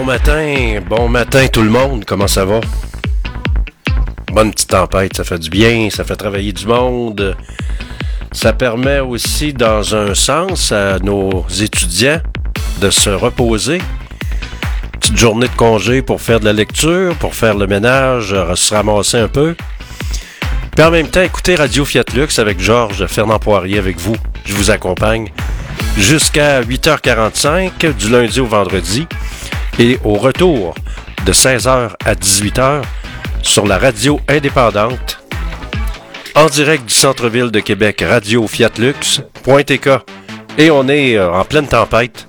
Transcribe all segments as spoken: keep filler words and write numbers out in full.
matin, bon matin tout le monde, comment ça va? Bonne petite tempête, ça fait du bien, ça fait travailler du monde. Ça permet aussi, dans un sens, à nos étudiants de se reposer. Petite journée de congé pour faire de la lecture, pour faire le ménage, se ramasser un peu. Puis en même temps, écoutez Radio Fiat Lux avec Georges Fernand Poirier avec vous. Je vous accompagne jusqu'à huit heures quarante-cinq du lundi au vendredi et au retour de seize heures à dix-huit heures sur la radio indépendante en direct du centre-ville de Québec, radio fiat lux point t k. Et on est euh, en pleine tempête.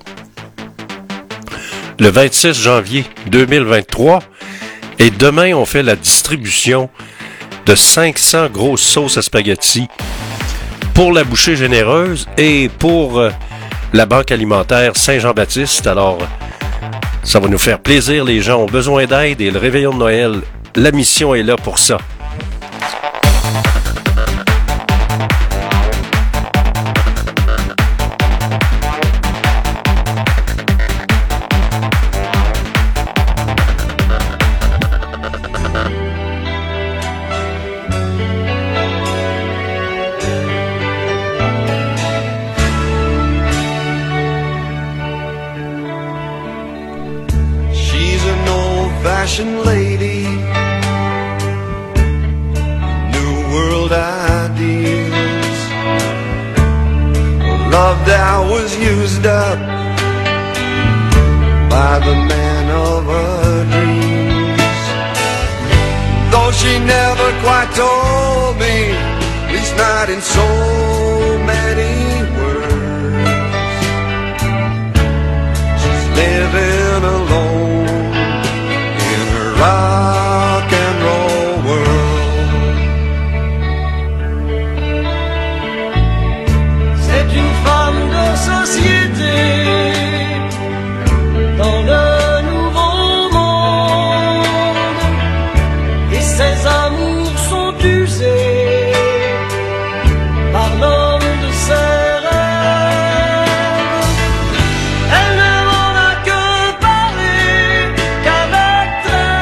Le vingt-six janvier deux mille vingt-trois. Et demain, on fait la distribution de cinq cents grosses sauces à spaghetti pour la bouchée généreuse et pour euh, la Banque alimentaire Saint-Jean-Baptiste. Alors, ça va nous faire plaisir. Les gens ont besoin d'aide et le réveillon de Noël, la mission est là pour ça. Lady, new world ideas, love that was used up by the man of her dreams. Though she never quite told me, at least not in so many words, she's living alone, rock and roll world. C'est une femme de société dans le nouveau monde, et ses amours sont usés par l'homme de ses rêves. Elle ne m'en a que parlé qu'avec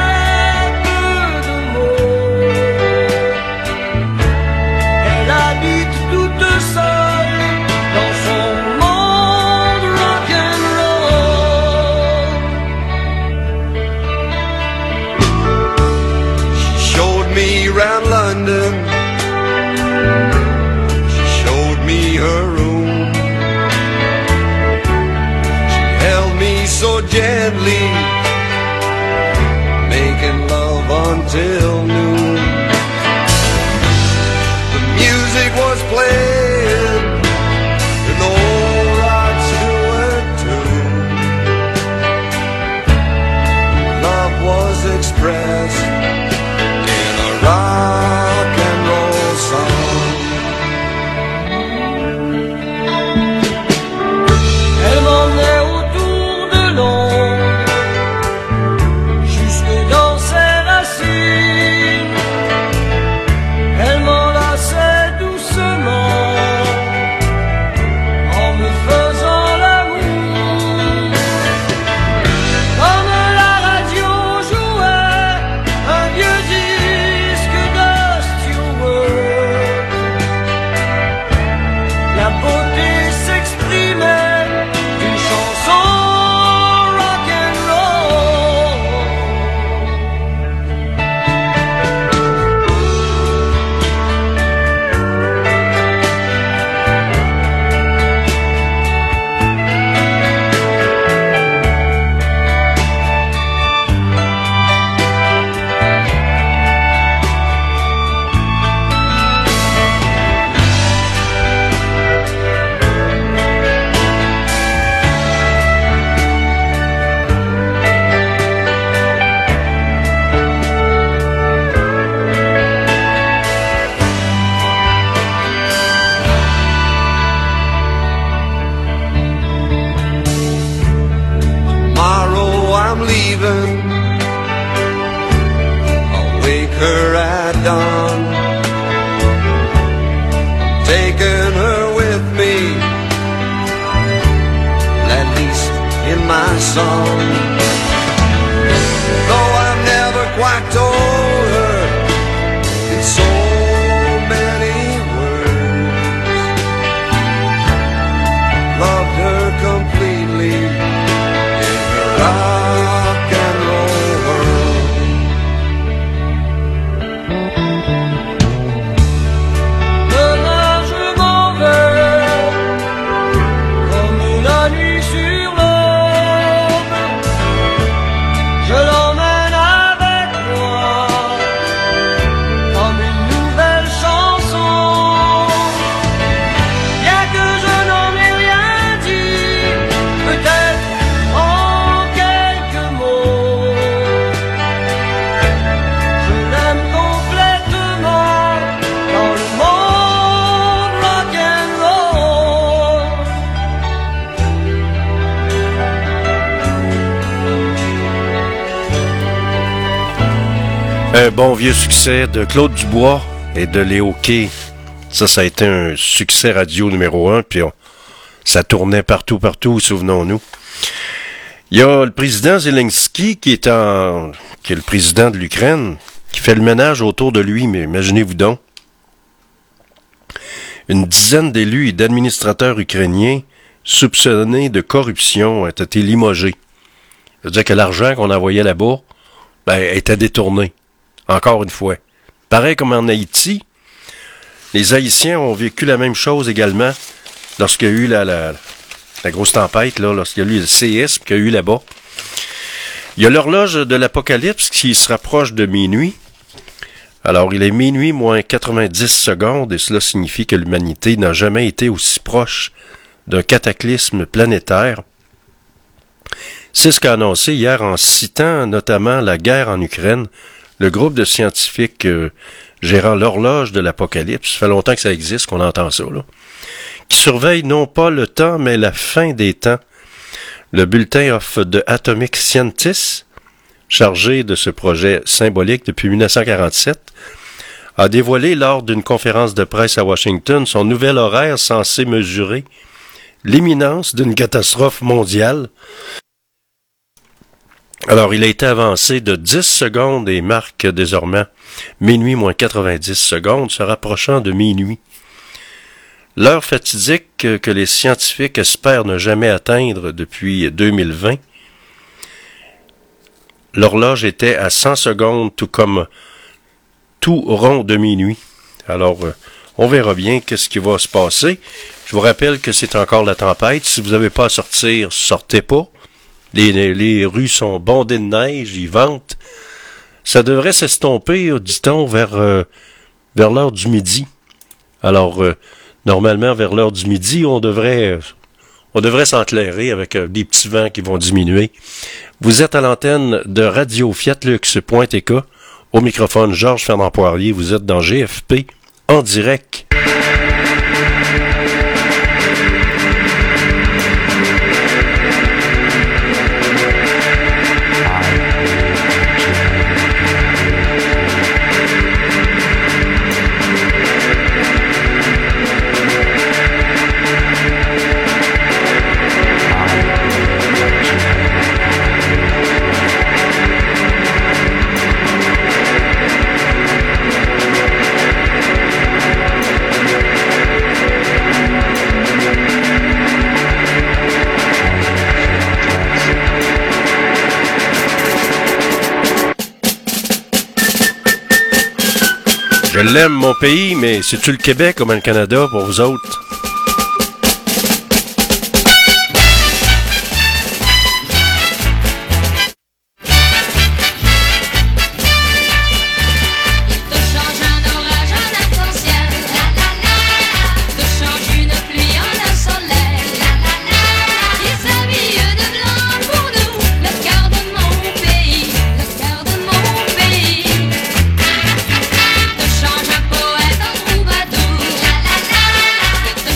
around London, she showed me her room. She held me so gently, making love until noon. The music was playing in the old Rod Stewart tune. Love was expressed rock and roll song. Elle m'emmenait autour de Londres, jusque dans ses racines. Elle m'enlaçait doucement en me faisant l'amour. Comme la radio jouait un vieux disque, la beauté s'exprimait d'une chanson rock'n'roll. Tomorrow I'm leaving, I'll wake her at dawn. I'm taking her with me, at least in my song. in so many words. Loved her completely in her rock and roll world. Demain je m'en vais comme la nuit sur l'aube. Je l'emmène avec moi comme une nouvelle chanson. Bien que je n'en ai rien dit, peut-être en quelques mots, je l'aime complètement dans le monde rock'n'roll. Un bon vieux succès de Claude Dubois et de Léo Kay. Ça, ça a été un succès radio numéro un, puis on- ça tournait partout, partout, souvenons-nous. Il y a le président Zelensky qui est en, qui est le président de l'Ukraine, qui fait le ménage autour de lui, mais imaginez-vous donc. Une dizaine d'élus et d'administrateurs ukrainiens soupçonnés de corruption ont été limogés. Ça veut dire que l'argent qu'on envoyait là-bas, ben, était détourné. Encore une fois. Pareil comme en Haïti, les Haïtiens ont vécu la même chose également lorsqu'il y a eu la, la, la grosse tempête, là, lorsqu'il y a eu le séisme qu'il y a eu là-bas. Il y a l'horloge de l'Apocalypse qui se rapproche de minuit. Alors, il est minuit moins quatre-vingt-dix secondes et cela signifie que l'humanité n'a jamais été aussi proche d'un cataclysme planétaire. C'est ce qu'a annoncé hier en citant notamment la guerre en Ukraine, le groupe de scientifiques euh, gérant l'horloge de l'Apocalypse, ça fait longtemps que ça existe, qu'on entend ça, là, qui surveille non pas le temps, mais la fin des temps. Le bulletin of the Atomic Scientists, chargé de ce projet symbolique depuis dix-neuf cent quarante-sept, a dévoilé lors d'une conférence de presse à Washington son nouvel horaire censé mesurer l'imminence d'une catastrophe mondiale. Alors, il a été avancé de dix secondes et marque désormais minuit moins quatre-vingt-dix secondes, se rapprochant de minuit. L'heure fatidique que les scientifiques espèrent ne jamais atteindre depuis deux mille vingt. L'horloge était à cent secondes, tout comme tout rond de minuit. Alors, on verra bien qu'est-ce qui va se passer. Je vous rappelle que c'est encore la tempête. Si vous n'avez pas à sortir, sortez pas. Les, les rues sont bondées de neige, ils ventent. Ça devrait s'estomper, dit-on, vers, euh, vers l'heure du midi. Alors, euh, normalement, vers l'heure du midi, on devrait, euh, on devrait s'enclairer avec euh, des petits vents qui vont diminuer. Vous êtes à l'antenne de Radio Fiatlux point T K. Au microphone, Georges Fernand Poirier. Vous êtes dans G F P en direct. Je l'aime, mon pays, mais c'est-tu le Québec comme le Canada pour vous autres? Change un poète en troubadour, la la la.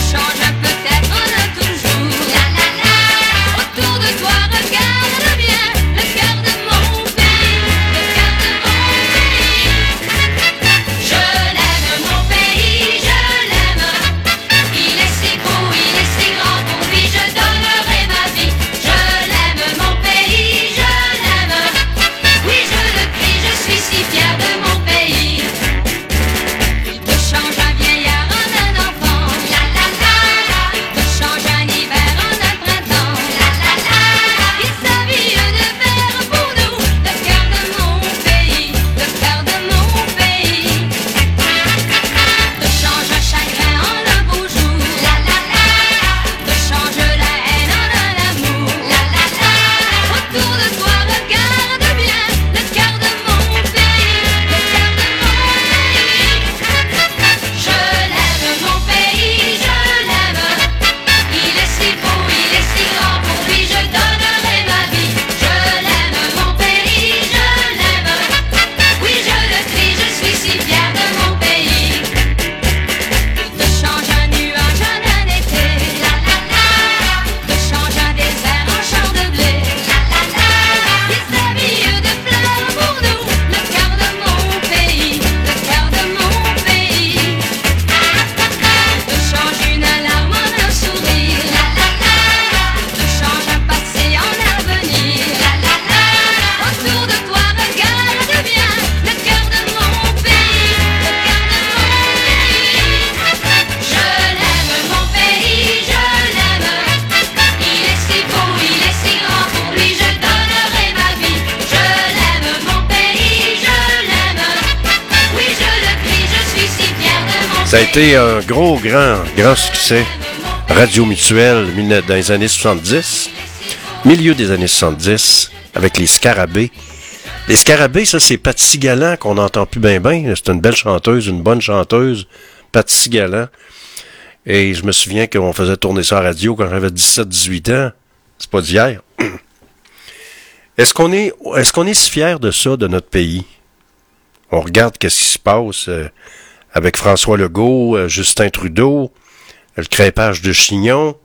Ça a été un gros, grand, grand succès. Radio Mutuelle dans les années soixante-dix, milieu des années soixante-dix, avec les Scarabées. Les Scarabées, ça, c'est Patsy Galland qu'on n'entend plus bien bien. C'est une belle chanteuse, une bonne chanteuse, Patsy Galland. Et je me souviens qu'on faisait tourner ça à la radio quand j'avais dix-sept dix-huit ans. C'est pas d'hier. Est-ce qu'on est, est-ce qu'on est si fiers de ça, de notre pays? On regarde qu'est-ce qui se passe euh, avec François Legault, euh, Justin Trudeau, le crêpage de chignon.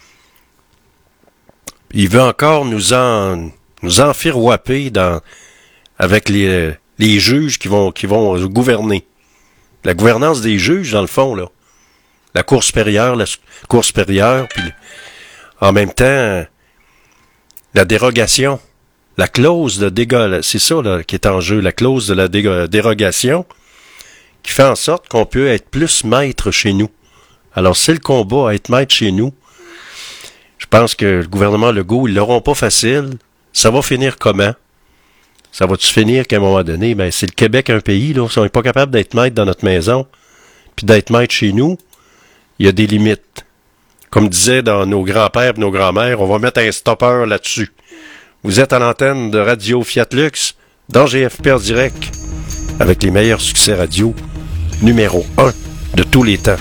Il veut encore nous en nous enfirouaper dans avec les les juges qui vont qui vont gouverner. La gouvernance des juges, dans le fond, là. La Cour supérieure, la Cour supérieure, puis en même temps, la dérogation. La clause de dégol, c'est ça là, qui est en jeu, la clause de la dé- dérogation, qui fait en sorte qu'on peut être plus maître chez nous. Alors, c'est le combat à être maître chez nous. Je pense que le gouvernement Legault, ils l'auront pas facile. Ça va finir comment? Ça va-tu finir qu'à un moment donné, ben, c'est le Québec un pays, là. Si on n'est pas capable d'être maître dans notre maison, puis d'être maître chez nous, il y a des limites. Comme disaient dans nos grands-pères et nos grands-mères, on va mettre un stopper là-dessus. Vous êtes à l'antenne de Radio Fiat Lux, dans G F P en direct, avec les meilleurs succès radio, numéro un de tous les temps.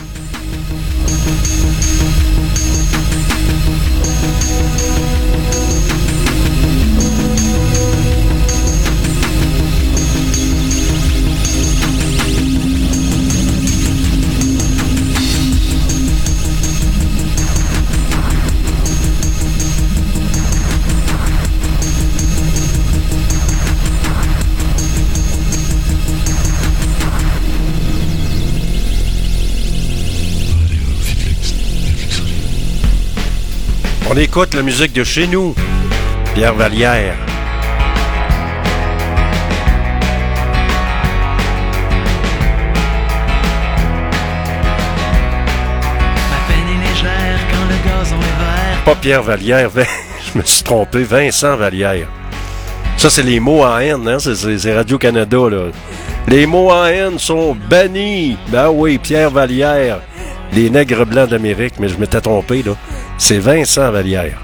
On écoute la musique de chez nous, Pierre Vallière. Ma peine est légère quand le gazon est vert. Pas Pierre Vallière, je me suis trompé, Vincent Vallière. Ça, c'est les mots en haine, hein? c'est, c'est, c'est Radio-Canada, là. Les mots en haine sont bannis. Ben oui, Pierre Vallière, les nègres blancs d'Amérique, mais je m'étais trompé, là. C'est Vincent Vallière.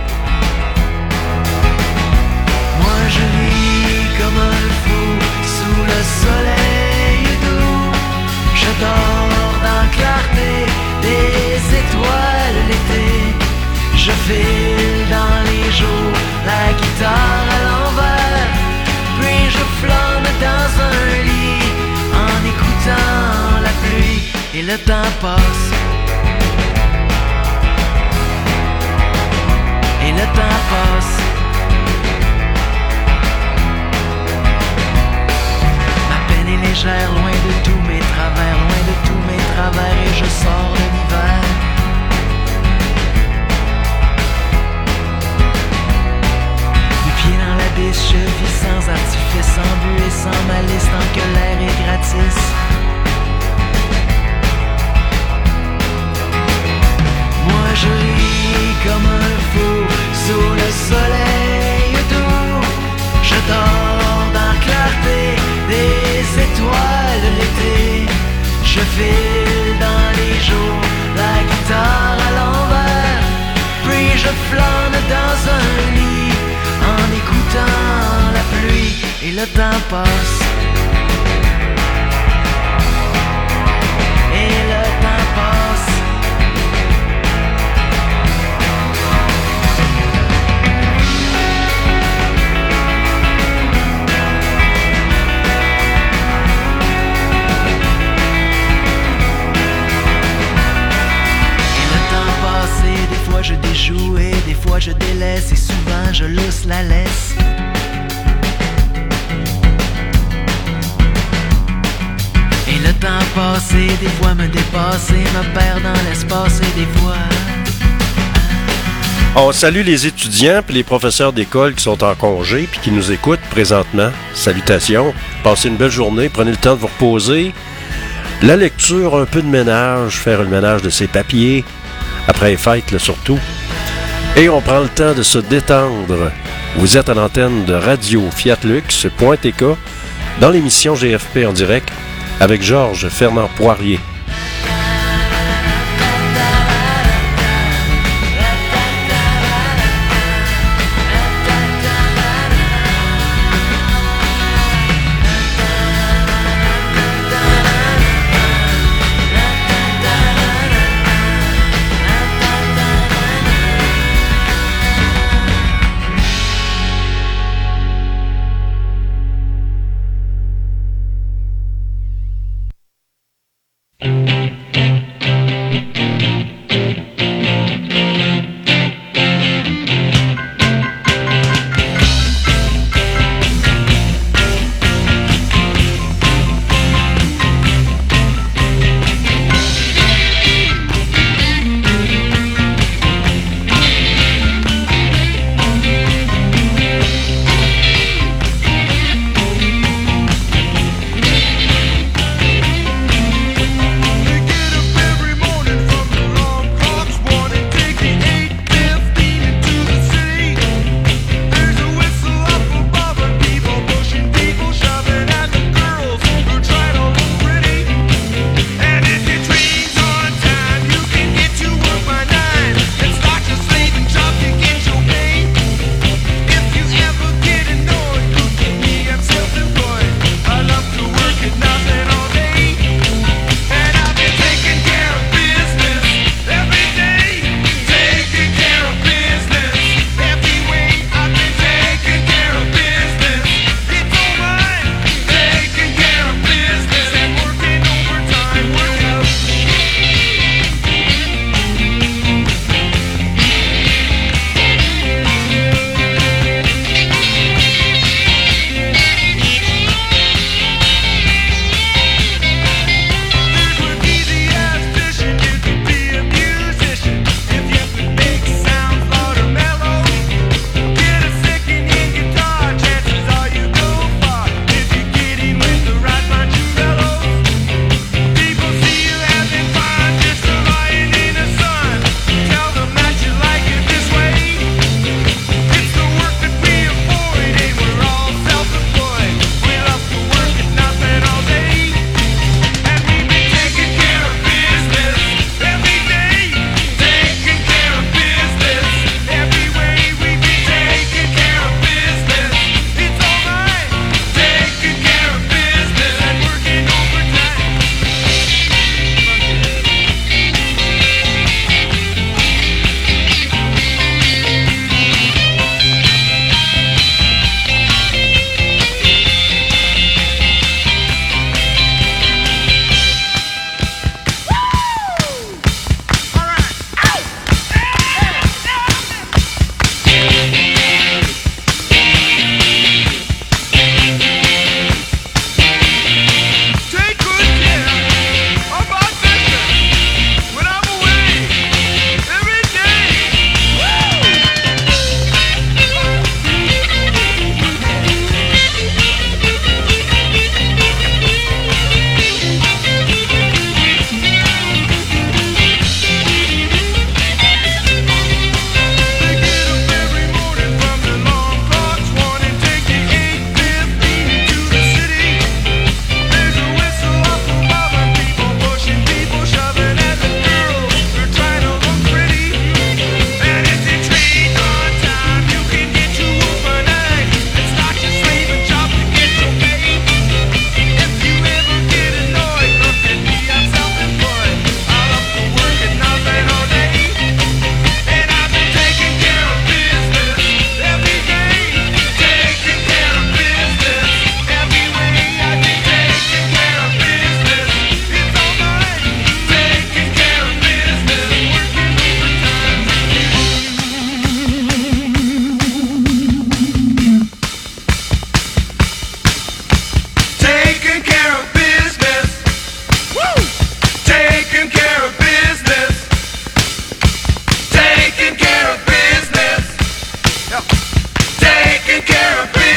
Moi je vis comme un fou sous le soleil doux. Je dors dans la clarté des étoiles l'été. Je file dans les jours, la guitare à l'envers. Puis je flâne dans un lit en écoutant la pluie. Et le temps passe. Et le temps passe. Ma peine est légère, loin de tous mes travers, loin de tous mes travers, et je sors de l'hiver. Du pied dans l'abysse, je vis sans artifice, sans but et sans malice, tant que l'air est gratis. Moi je ris comme un fou sous le soleil doux. Je dors dans la clarté des étoiles l'été. Je file dans les jours, la guitare à l'envers. Puis je flâne dans un lit en écoutant la pluie. Et le temps passe. Et le temps passe. Je déjoue et des fois je délaisse et souvent je lousse la laisse. Et le temps passé des fois me dépasse et me perd dans l'espace et des fois... On salue les étudiants et les professeurs d'école qui sont en congé puis qui nous écoutent présentement. Salutations. Passez une belle journée. Prenez le temps de vous reposer. La lecture, un peu de ménage, faire le ménage de ses papiers. Après les fêtes, là, surtout. Et on prend le temps de se détendre. Vous êtes à l'antenne de Radio Fiat Lux.tk dans l'émission G F P en direct avec Georges Fernand Poirier.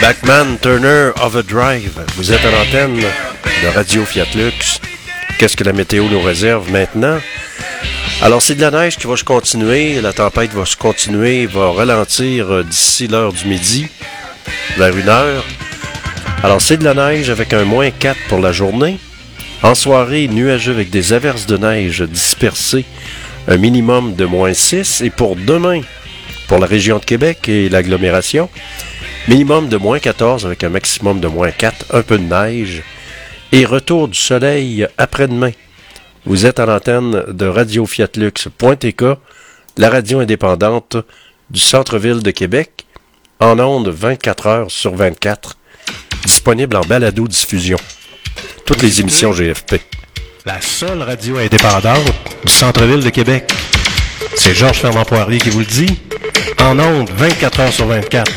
Bachman Turner Overdrive. Vous êtes à l'antenne de Radio Fiat Lux. Qu'est-ce que la météo nous réserve maintenant? Alors, c'est de la neige qui va se continuer. La tempête va se continuer, va ralentir d'ici l'heure du midi, vers une heure. Alors, c'est de la neige avec un moins quatre pour la journée. En soirée, nuageux avec des averses de neige dispersées, un minimum de moins six. Et pour demain, pour la région de Québec et l'agglomération, minimum de moins quatorze avec un maximum de moins quatre, un peu de neige. Et retour du soleil après-demain. Vous êtes à l'antenne de Radio Fiat Lux.tk, la radio indépendante du centre-ville de Québec, en ondes vingt-quatre heures sur vingt-quatre, disponible en balado-diffusion. Toutes les émissions G F P. La seule radio indépendante du centre-ville de Québec. C'est Georges Fernand Poirier qui vous le dit, en ondes vingt-quatre heures sur vingt-quatre.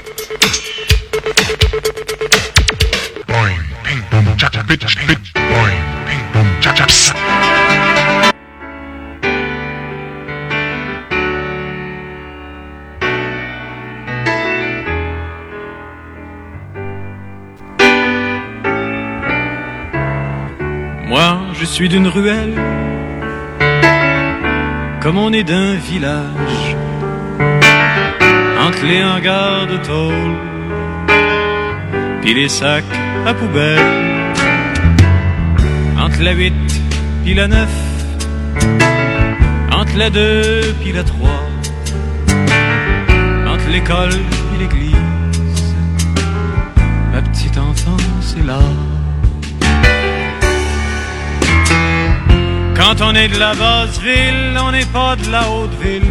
Moi, je suis d'une ruelle, comme on est d'un village, entre les hangars de tôle, puis les sacs à poubelle, entre la huit puis la neuf, entre la deux puis la trois, entre l'école puis l'église, ma petite enfance est là. Quand on est de la basse ville, on n'est pas de la haute ville.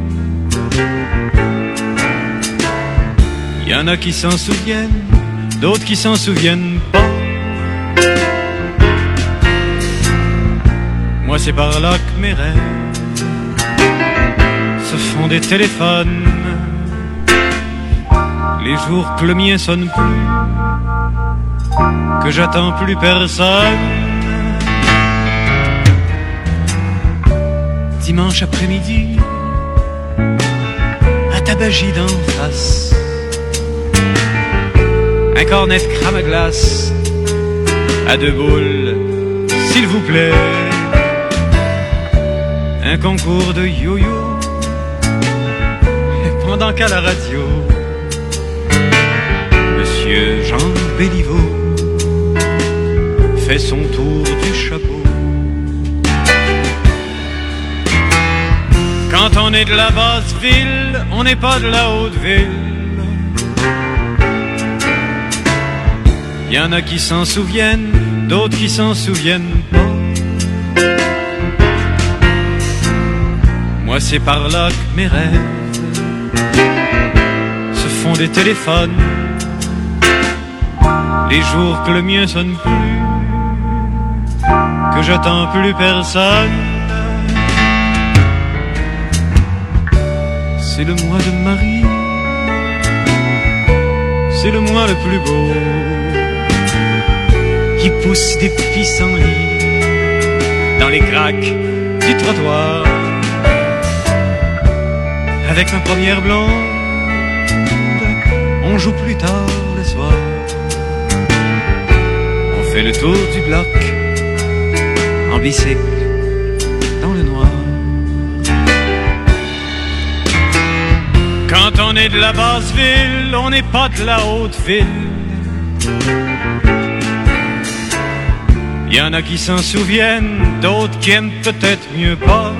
Il y en a qui s'en souviennent, d'autres qui s'en souviennent pas. Moi c'est par là que mes rêves se font des téléphones. Les jours que le mien sonne plus, que j'attends plus personne. Dimanche après-midi, à Tabagie d'en face, un cornet de crème à glace, à deux boules, s'il vous plaît. Un concours de yo-yo, pendant qu'à la radio, Monsieur Jean Béliveau fait son tour du chapeau. Quand on est de la basse ville, on n'est pas de la haute ville. Il y en a qui s'en souviennent, d'autres qui s'en souviennent pas. Moi c'est par là que mes rêves se font des téléphones. Les jours que le mien sonne plus, que j'attends plus personne. C'est le mois de Marie, c'est le mois le plus beau, qui pousse des pissenlits dans les craques du trottoir. Avec ma première blonde, on joue plus tard le soir. On fait le tour du bloc en bicycle dans le noir. Quand on est de la basse ville, on n'est pas de la haute ville. Il y en a qui s'en souviennent, d'autres qui aiment peut-être mieux pas.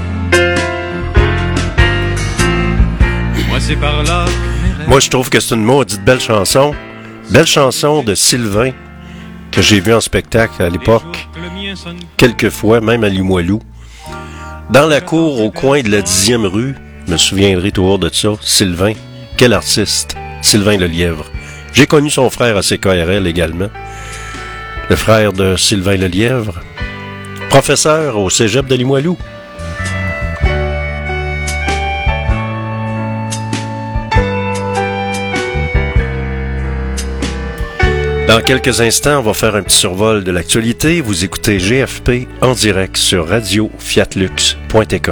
Moi c'est par là. Moi je trouve que c'est une maudite belle chanson. Belle chanson de Sylvain que j'ai vu en spectacle à l'époque, quelques fois, même à Limoilou. Dans la cour au coin de la dixième rue, je me souviendrai toujours de ça, Sylvain. Quel artiste, Sylvain Lelièvre. J'ai connu son frère à C K R L également. Le frère de Sylvain Lelièvre, professeur au cégep de Limoilou. Dans quelques instants, on va faire un petit survol de l'actualité. Vous écoutez G F P en direct sur Radio Fiat Lux.tk.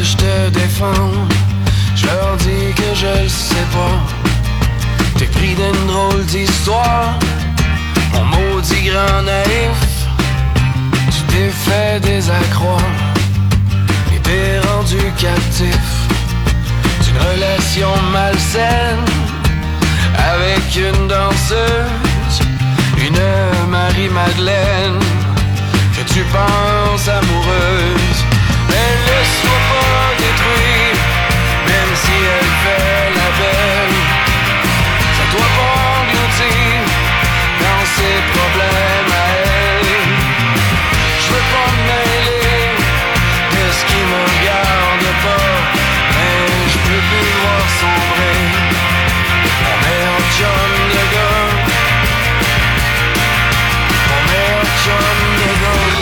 je te défends. Je leur dis que je le sais pas. T'es pris d'une drôle d'histoire, mon maudit grand naïf. Tu t'es fait des accrocs et t'es rendu captif d'une relation malsaine avec une danseuse, une Marie-Madeleine que tu penses amoureuse. Mais laisse-toi pas détruire, même si elle fait la belle. Fais-toi pas engloutir dans ses problèmes à elle. Je veux pas me mêler de ce qui me regarde pas, mais je peux plus le voir sombrer. Mon meilleur chum de gars, mon meilleur chum de gars.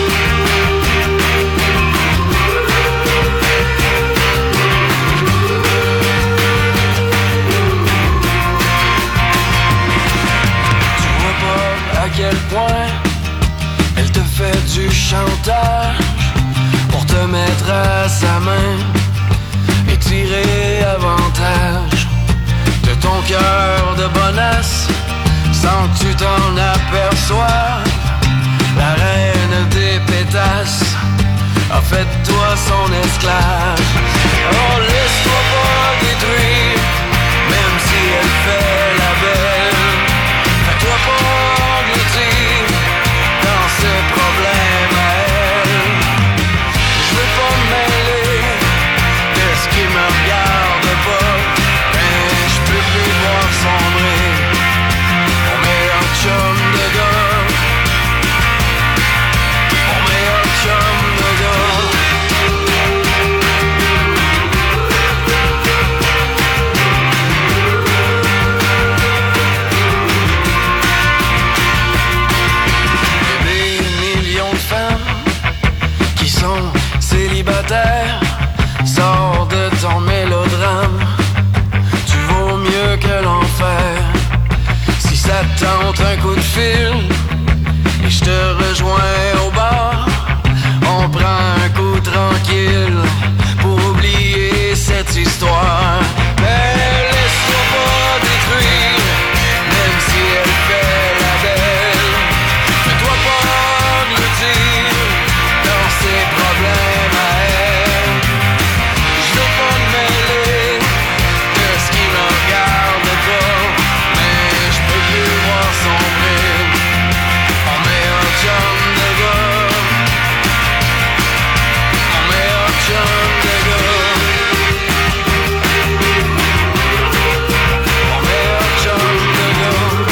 À quel point elle te fait du chantage pour te mettre à sa main et tirer avantage de ton cœur de bonasse sans que tu t'en aperçoives. La reine des pétasses a fait de toi son esclave. Oh, laisse-toi pas détruire, même si elle fait la belle. Fais-toi pas dans ses problèmes à elle. Je veux pas me mêler de ce qui me regarde pas, mais je peux plus voir sombrer mon meilleur chum de gars, mon meilleur chum de gars. Célibataire, sors de ton mélodrame. Tu vaux mieux que l'enfer. Si ça te tente un coup de fil et je te rejoins au bar, on prend un coup tranquille pour oublier cette histoire. Mais laisse-toi pas détruire, même si elle fait la belle. Fais-toi pas engloutir dans ses problèmes à elle. Je veux pas me mêler de ce qui me regarde pas, mais je peux plus voir sombrer mon meilleur chum de gars, mon meilleur chum de gars, mon meilleur chum de gars.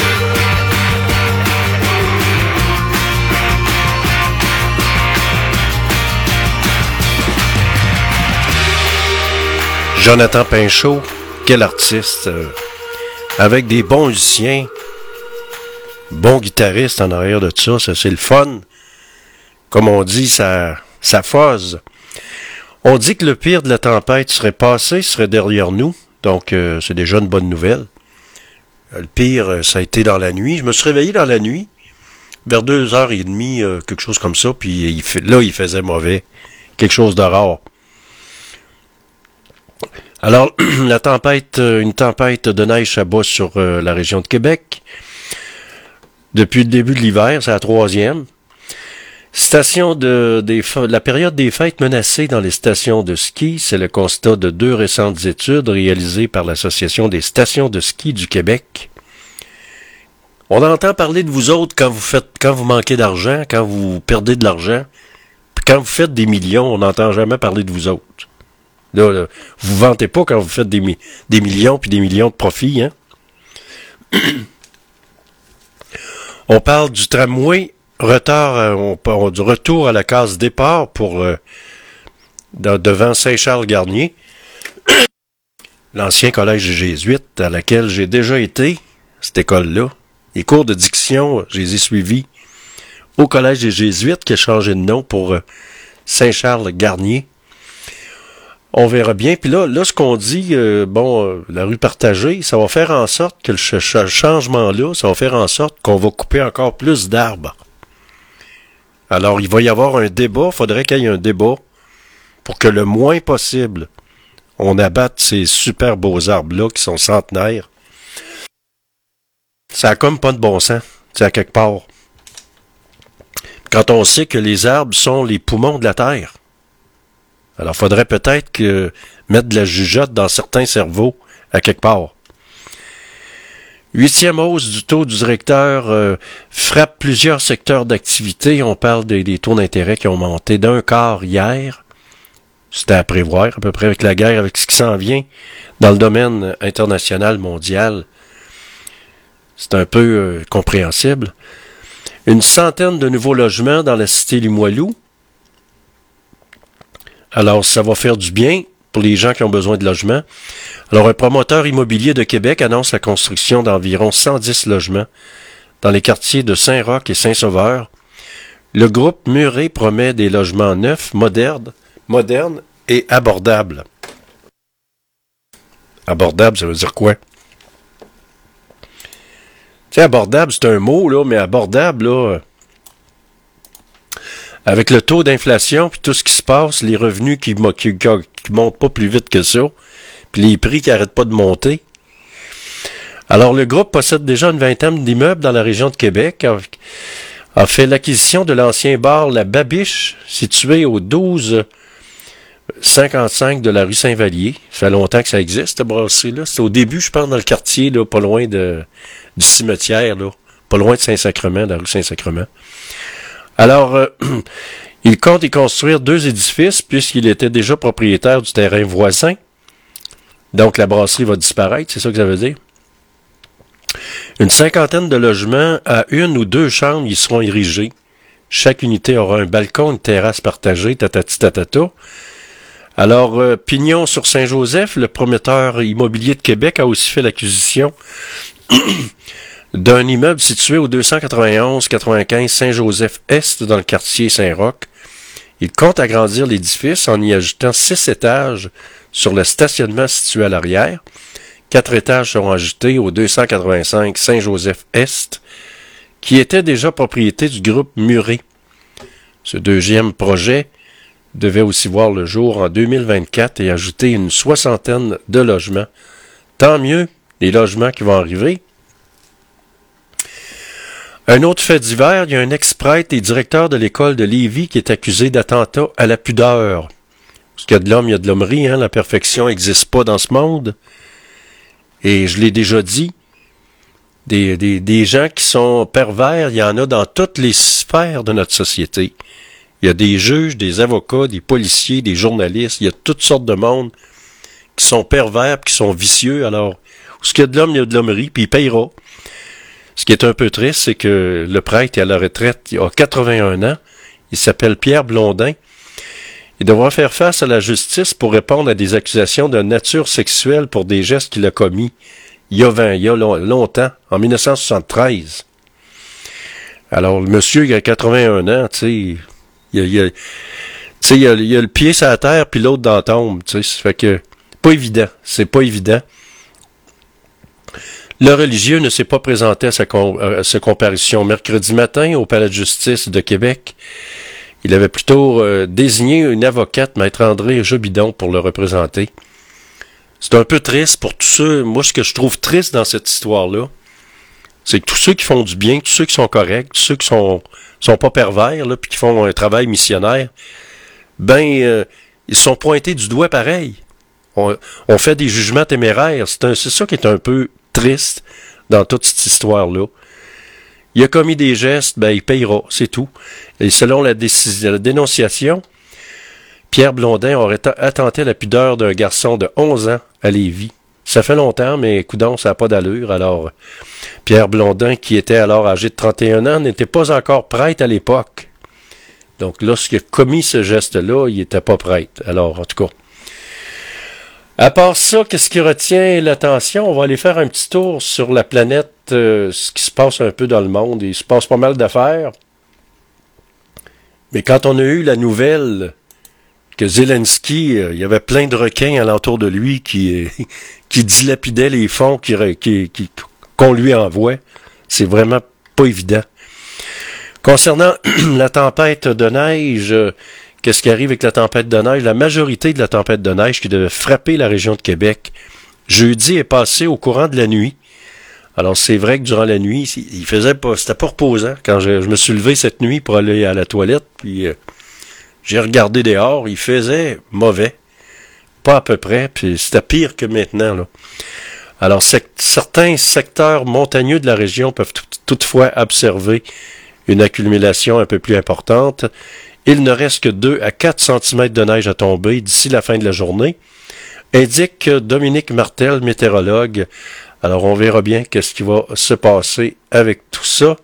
Jonathan Pinchot, quel artiste, euh, avec des bons musiciens, bons guitaristes en arrière de ça, ça c'est le fun. Comme on dit, ça, ça fuzz. On dit que le pire de la tempête serait passé, serait derrière nous, donc euh, c'est déjà une bonne nouvelle. Le pire, ça a été dans la nuit. Je me suis réveillé dans la nuit, vers deux heures et demie, euh, quelque chose comme ça, puis il fait, là, il faisait mauvais, quelque chose de rare. Alors, la tempête, une tempête de neige s'abat sur euh, la région de Québec. Depuis le début de l'hiver, c'est la troisième. Station de, des, la période des fêtes menacée dans les stations de ski, c'est le constat de deux récentes études réalisées par l'Association des stations de ski du Québec. On entend parler de vous autres quand vous faites, quand vous manquez d'argent, quand vous perdez de l'argent, puis quand vous faites des millions, on n'entend jamais parler de vous autres. Là, là, vous vantez pas quand vous faites des, mi- des millions puis des millions de profits, hein? On parle du tramway, retard, euh, on parle du retour à la case départ pour euh, de, devant Saint-Charles-Garnier, l'ancien collège des Jésuites à laquelle j'ai déjà été, cette école-là. Les cours de diction, je les ai suivis au collège des Jésuites qui a changé de nom pour euh, Saint-Charles-Garnier. On verra bien. Puis là, là, ce qu'on dit, euh, bon, euh, la rue partagée, ça va faire en sorte que le ch- ch- changement-là, ça va faire en sorte qu'on va couper encore plus d'arbres. Alors, il va y avoir un débat. Il faudrait qu'il y ait un débat pour que le moins possible, on abatte ces super beaux arbres-là qui sont centenaires. Ça a comme pas de bon sens, tu sais, à quelque part. Quand on sait que les arbres sont les poumons de la Terre. Alors, faudrait peut-être que mettre de la jugeote dans certains cerveaux, à quelque part. Huitième hausse du taux du directeur euh, frappe plusieurs secteurs d'activité. On parle des, des taux d'intérêt qui ont monté d'un quart hier. C'était à prévoir, à peu près avec la guerre, avec ce qui s'en vient dans le domaine international, mondial. C'est un peu euh, compréhensible. Une centaine de nouveaux logements dans la cité Limoilou. Alors, ça va faire du bien pour les gens qui ont besoin de logements. Alors, un promoteur immobilier de Québec annonce la construction d'environ cent dix logements dans les quartiers de Saint-Roch et Saint-Sauveur. Le groupe Murray promet des logements neufs, modernes, modernes et abordables. Abordable, ça veut dire quoi? Tu sais, abordable, c'est un mot, là, mais abordable, là, avec le taux d'inflation puis tout ce qui se passe, les revenus qui, qui, qui montent pas plus vite que ça, puis les prix qui arrêtent pas de monter. Alors, le groupe possède déjà une vingtaine d'immeubles dans la région de Québec, a, a fait l'acquisition de l'ancien bar La Babiche, situé au douze cinquante-cinq de la rue Saint-Vallier. Ça fait longtemps que ça existe, cette brasserie-là. C'est au début, je pense, dans le quartier, là, pas loin de, du cimetière, là, pas loin de Saint-Sacrement, de la rue Saint-Sacrement. Alors, euh, il compte y construire deux édifices, puisqu'il était déjà propriétaire du terrain voisin. Donc, la brasserie va disparaître, c'est ça que ça veut dire. Une cinquantaine de logements à une ou deux chambres y seront érigés. Chaque unité aura un balcon, une terrasse partagée, tatati tatata. Alors, euh, Pignon sur Saint-Joseph, le promoteur immobilier de Québec, a aussi fait l'acquisition d'un immeuble situé au deux cent quatre-vingt-onze quatre-vingt-quinze Saint-Joseph-Est dans le quartier Saint-Roch. Il compte agrandir l'édifice en y ajoutant six étages sur le stationnement situé à l'arrière. Quatre étages seront ajoutés au deux cent quatre-vingt-cinq Saint-Joseph-Est, qui était déjà propriété du groupe Murray. Ce deuxième projet devait aussi voir le jour en deux mille vingt-quatre et ajouter une soixantaine de logements. Tant mieux, les logements qui vont arriver. Un autre fait divers, il y a un ex-prêtre et directeur de l'école de Lévis qui est accusé d'attentat à la pudeur. Parce qu'il y a de l'homme, il y a de l'hommerie, hein? La perfection n'existe pas dans ce monde. Et je l'ai déjà dit, des, des, des gens qui sont pervers, il y en a dans toutes les sphères de notre société. Il y a des juges, des avocats, des policiers, des journalistes, il y a toutes sortes de monde qui sont pervers, qui sont vicieux. Alors, où ce qu'il y a de l'homme, il y a de l'hommerie, puis il payera. Ce qui est un peu triste, c'est que le prêtre est à la retraite, il a quatre-vingt-un ans, il s'appelle Pierre Blondin. Il devra faire face à la justice pour répondre à des accusations de nature sexuelle pour des gestes qu'il a commis il y a vingt, il y a longtemps, en dix-neuf cent soixante-treize. Alors, le monsieur, il a quatre-vingt-un ans, tu sais, il a, il a, tu sais, il a, il a le pied sur la terre, puis l'autre dans la tombe, tu sais, ça fait que, pas évident, c'est pas évident. Le religieux ne s'est pas présenté à sa, com- à sa comparution mercredi matin au Palais de justice de Québec. Il avait plutôt euh, désigné une avocate, Maître André Jobidon, pour le représenter. C'est un peu triste pour tous ceux... Moi, ce que je trouve triste dans cette histoire-là, c'est que tous ceux qui font du bien, tous ceux qui sont corrects, tous ceux qui sont sont pas pervers, là, puis qui font un travail missionnaire, ben, euh, ils sont pointés du doigt pareil. On, on fait des jugements téméraires. C'est, un, c'est ça qui est un peu triste dans toute cette histoire-là. Il a commis des gestes, ben il payera, c'est tout. Et selon la, décision, la dénonciation, Pierre Blondin aurait attenté à la pudeur d'un garçon de onze ans à Lévis. Ça fait longtemps, mais coudonc, ça n'a pas d'allure. Alors, Pierre Blondin, qui était alors âgé de trente et un ans, n'était pas encore prêtre à l'époque. Donc, lorsqu'il a commis ce geste-là, il n'était pas prêtre. Alors, en tout cas, à part ça, qu'est-ce qui retient l'attention? On va aller faire un petit tour sur la planète, euh, ce qui se passe un peu dans le monde. Il se passe pas mal d'affaires. Mais quand on a eu la nouvelle que Zelensky, euh, il y avait plein de requins alentour de lui qui, euh, qui dilapidaient les fonds qui, qui, qui, qu'on lui envoie, c'est vraiment pas évident. Concernant la tempête de neige euh, qu'est-ce qui arrive avec la tempête de neige? La majorité de la tempête de neige qui devait frapper la région de Québec, jeudi est passée au courant de la nuit. Alors, c'est vrai que durant la nuit, il faisait pas, c'était pas reposant. Quand je, je me suis levé cette nuit pour aller à la toilette, puis euh, j'ai regardé dehors, il faisait mauvais. Pas à peu près, puis c'était pire que maintenant, là. Alors, sec- certains secteurs montagneux de la région peuvent t- toutefois observer une accumulation un peu plus importante. Il ne reste que deux à quatre centimètres de neige à tomber d'ici la fin de la journée, indique Dominique Martel, météorologue. Alors, on verra bien qu'est-ce qui va se passer avec tout ça.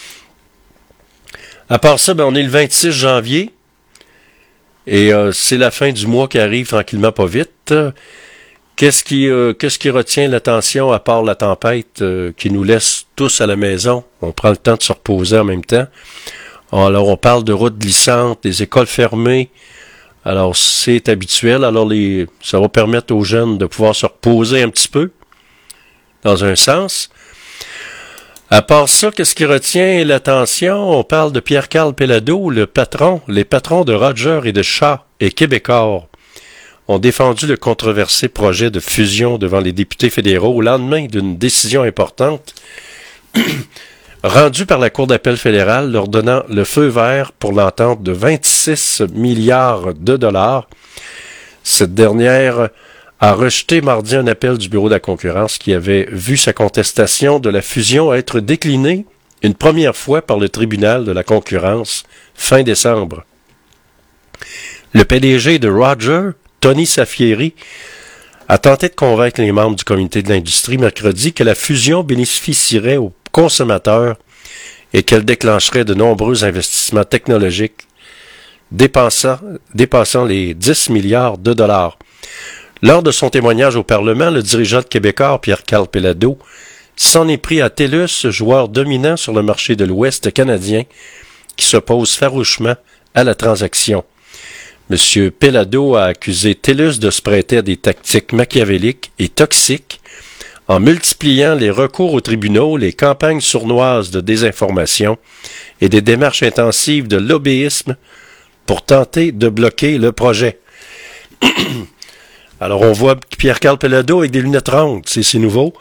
À part ça, ben, on est le vingt-six janvier. Et euh, c'est la fin du mois qui arrive tranquillement pas vite. Qu'est-ce qui, euh, qu'est-ce qui retient l'attention à part la tempête euh, qui nous laisse tous à la maison? On prend le temps de se reposer en même temps. Alors, on parle de routes glissantes, des écoles fermées. Alors, c'est habituel. Alors, les, ça va permettre aux jeunes de pouvoir se reposer un petit peu, dans un sens. À part ça, qu'est-ce qui retient l'attention? On parle de Pierre-Carl Péladeau, le patron, les patrons de Roger et de Shaw et Québecor ont défendu le controversé projet de fusion devant les députés fédéraux au lendemain d'une décision importante rendue par la Cour d'appel fédérale leur donnant le feu vert pour l'entente de vingt-six milliards de dollars. Cette dernière a rejeté mardi un appel du Bureau de la concurrence qui avait vu sa contestation de la fusion être déclinée une première fois par le tribunal de la concurrence fin décembre. Le P D G de Roger, Tony Safieri, a tenté de convaincre les membres du comité de l'industrie mercredi que la fusion bénéficierait aux consommateurs et qu'elle déclencherait de nombreux investissements technologiques dépassant, dépassant les dix milliards de dollars. Lors de son témoignage au Parlement, le dirigeant de Québecor, Pierre-Carl Péladeau, s'en est pris à TELUS, joueur dominant sur le marché de l'Ouest canadien, qui s'oppose farouchement à la transaction. M. Péladeau a accusé TELUS de se prêter à des tactiques machiavéliques et toxiques en multipliant les recours aux tribunaux, les campagnes sournoises de désinformation et des démarches intensives de lobbyisme pour tenter de bloquer le projet. Alors, on voit Pierre-Carl Péladeau avec des lunettes rondes, c'est, c'est nouveau.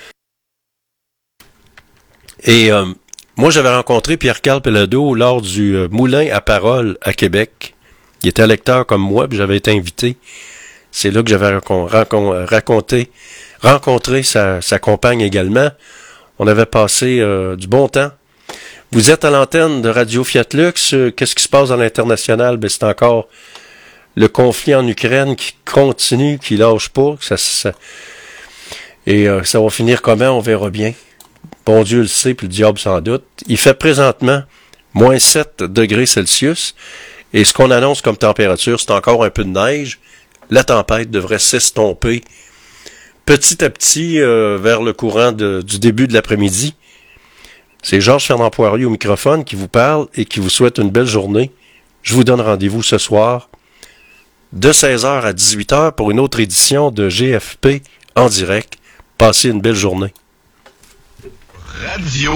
Et euh, moi, j'avais rencontré Pierre-Carl Péladeau lors du euh, Moulin à Parole à Québec. Il était lecteur comme moi, puis j'avais été invité. C'est là que j'avais racon- racon- raconté, rencontré sa, sa compagne également. On avait passé euh, du bon temps. Vous êtes à l'antenne de Radio Fiat Lux. Euh, qu'est-ce qui se passe dans l'international? Ben, c'est encore le conflit en Ukraine qui continue, qui lâche pas. Ça, ça, et euh, ça va finir comment? On verra bien. Bon Dieu le sait, puis le diable sans doute. Il fait présentement moins sept degrés Celsius. Et ce qu'on annonce comme température, c'est encore un peu de neige. La tempête devrait s'estomper petit à petit euh, vers le courant de, du début de l'après-midi. C'est Georges Fernand Poirier au microphone qui vous parle et qui vous souhaite une belle journée. Je vous donne rendez-vous ce soir de seize heures à dix-huit heures pour une autre édition de G F P en direct. Passez une belle journée. Radio.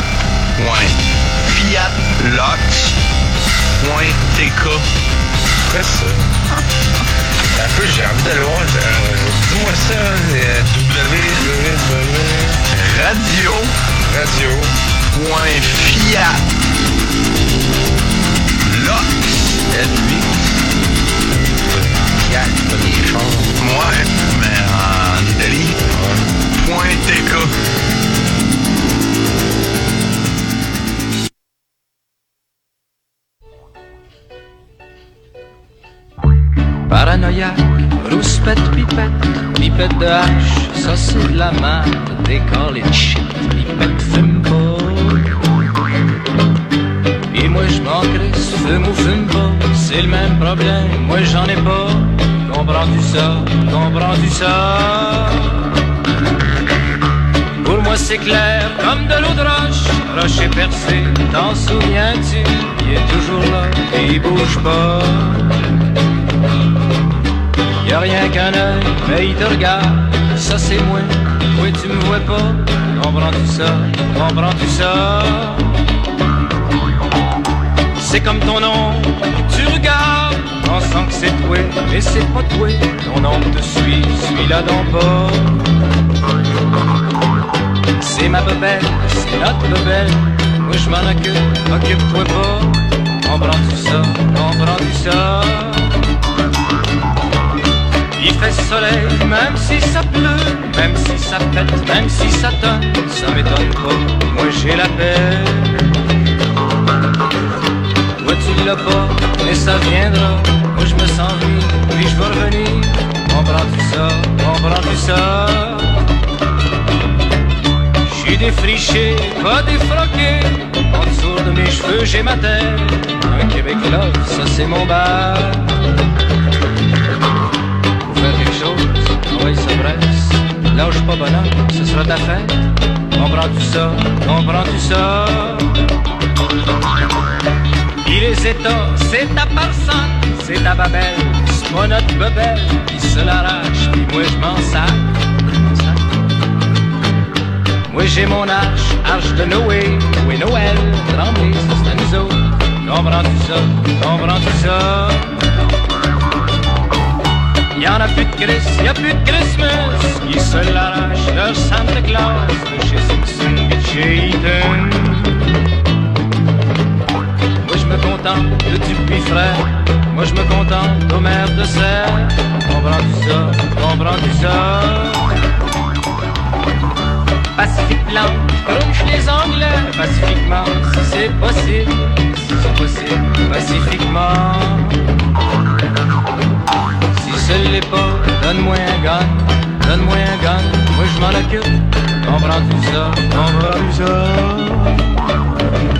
Fiat Lux. T K. Quoi ça? Un peu, j'ai envie d'aller voir. Euh, dis-moi ça. Euh, W W Radio. Radio. Point Fiat. Lux. L huit. Fiat, pas des chars. Ouais, mais en Italie. Point T K. Paranoïaque, rouspette, pipette, pipette de hache, ça c'est de la merde, décolle et shit, pipette fume pas. Et moi je m'en crisse, fume ou fume pas, c'est le même problème, moi j'en ai pas. Comprends-tu ça, comprends-tu ça? Pour moi c'est clair, comme de l'eau de roche, rocher percé, t'en souviens-tu? Il est toujours là, et il bouge pas. Y'a rien qu'un œil, mais il te regarde, ça c'est moi, oui tu me vois pas, comprends-tu ça, comprends-tu ça? C'est comme ton nom, tu regardes, c'est toi, mais c'est pas toi. Ton nom te suit, suis-la donc pas. C'est ma bebelle, c'est notre bebelle. Moi je m'en occupe, occupe-toi pas. Comprends-tu ça, comprends-tu ça? Il fait soleil, même si ça pleut, même si ça pète, même si ça tonne, ça m'étonne pas, moi j'ai la paix. Toi tu l'as pas, mais ça viendra, moi je me sens vivre, puis je vais revenir. Comprends-tu ça, comprends-tu ça? J'suis défriché, pas défroqué, en dessous de mes cheveux j'ai ma terre. Un Québec là, ça c'est mon bar. Quelque chose, oui ça presse. Lâche pas bonhomme, ce sera ta fête. Comprends-tu ça, comprends-tu ça? Puis les états, c'est ta personne, c'est ta babelle, c'est pas notre bebelle qui se l'arrache, puis moi je m'en sac. Moi j'ai mon arche, arche de Noé, oui Noël, Tremblay, ça c'est à nous autres. Comprends-tu ça, comprends-tu ça? Y'en a plus de Christ, y'a plus de Christmas. Ils se l'arrachent, leur Santa Claus, de chez Simpson et de chez Eaton. Moi je me contente de Dupuis frère, moi je me contente d'Homer de Serre. Comprends-tu ça, comprends-tu ça? Pacifique blanc, crunch les Anglais, pacifiquement, si c'est possible, si c'est possible, pacifiquement. Si ce l'est pas, donne-moi un gun, donne-moi un gun, moi je m'en occupe. Comprends-tu ça, comprends-tu ça?